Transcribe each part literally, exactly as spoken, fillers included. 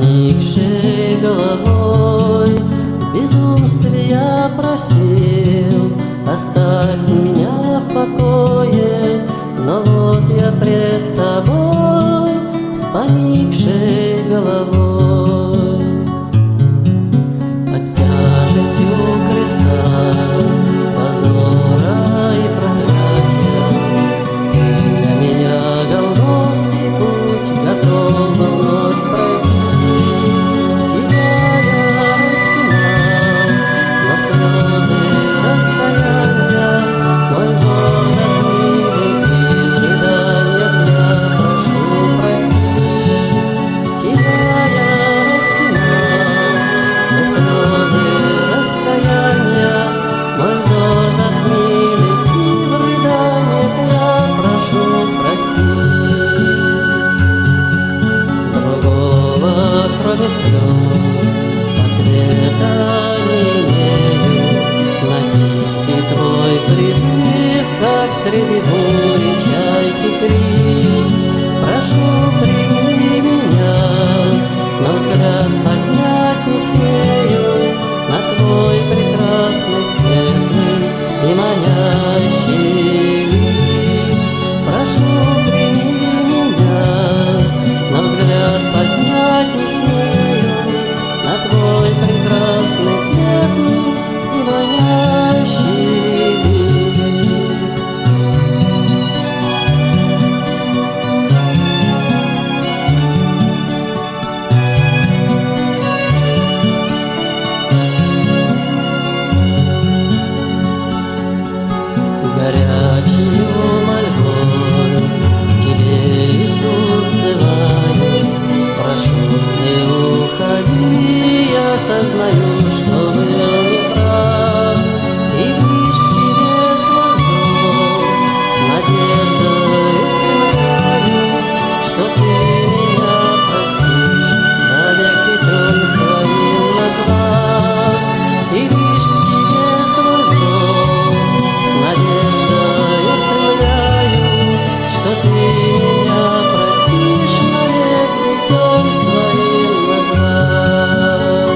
поникшей головой в безумстве я просил: оставь меня в покое. Но вот я пред тобой с поникшей головой. Под тяжестью креста, позора и проклятия ты для меня голгофский путь готов был вновь пройти. Тебя я распинал на слезы раскаяния, мой взор затмили, и в рыданиях я прошу прости. Тебя я распинал на слезы раскаяния, мой взор затмили, и в рыданиях я прошу прости. Другого, кроме слез, ответа не имею на тихий твой призыв, как среди бури чайки крик. Прошу, прими меня, но взгляд поднять не смею на твой прекрасный, светлый и манящий лик. Прошу, прими меня, но взгляд поднять не смею на твой прекрасный, светлый и манящий лик. Горячую мольбой к тебе, Иисус, взываю. Прошу, не уходи, я сознаю, что был неправ. И лишь к тебе свой взор с надеждой устремляю, что ты меня простишь, навек детем своим назвав. И лишь к тебе свой взор с надеждой устремляю, что ты меня простишь, навек детем своим назвав.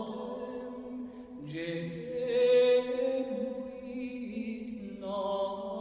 Genuit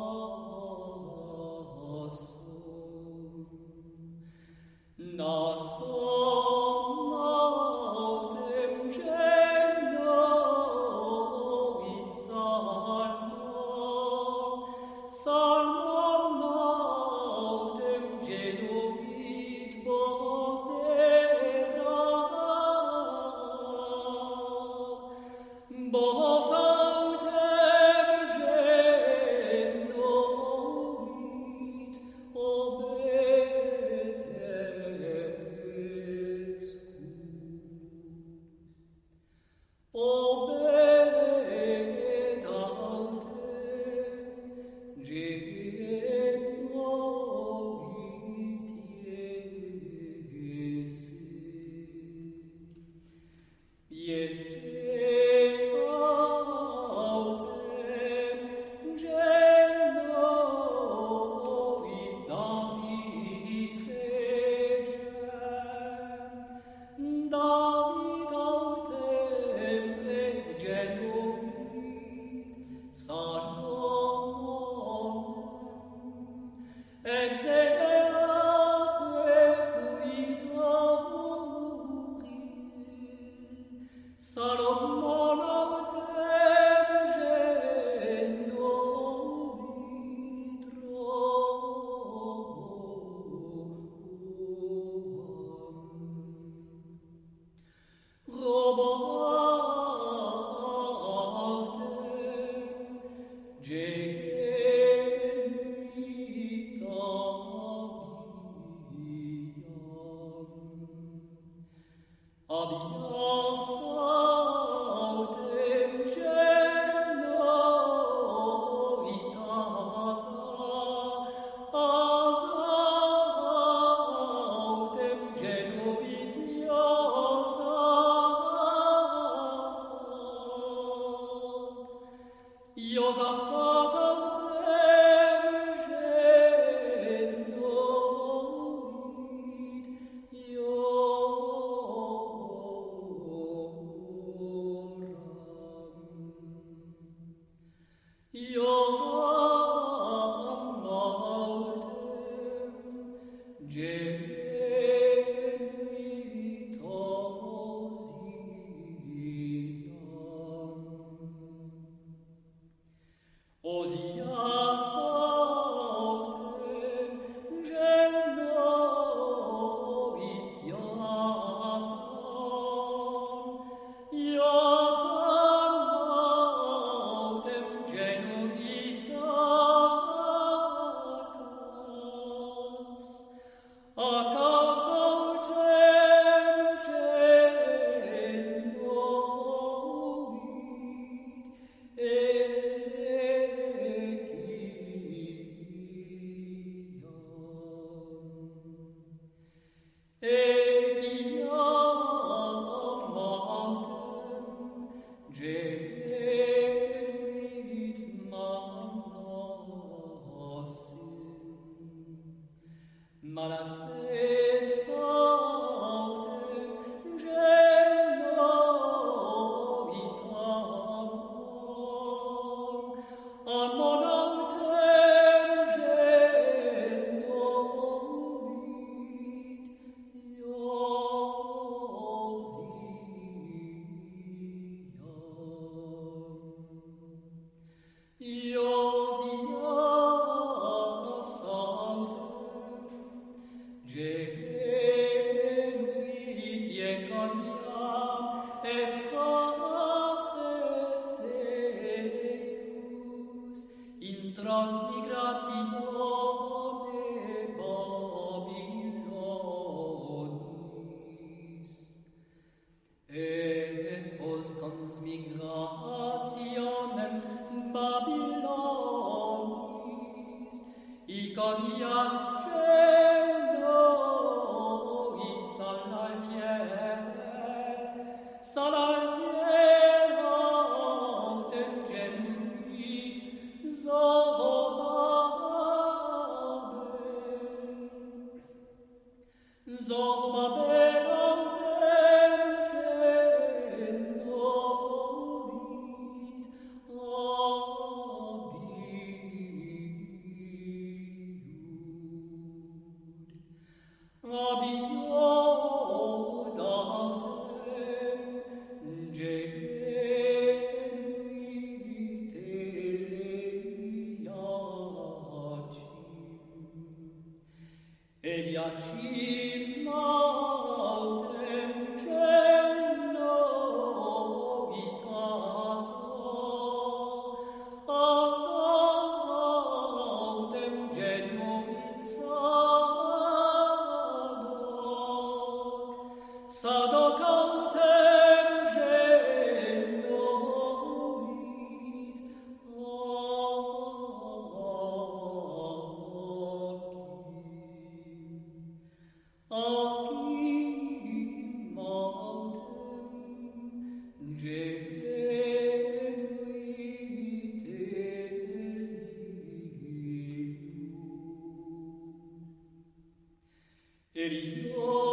Elio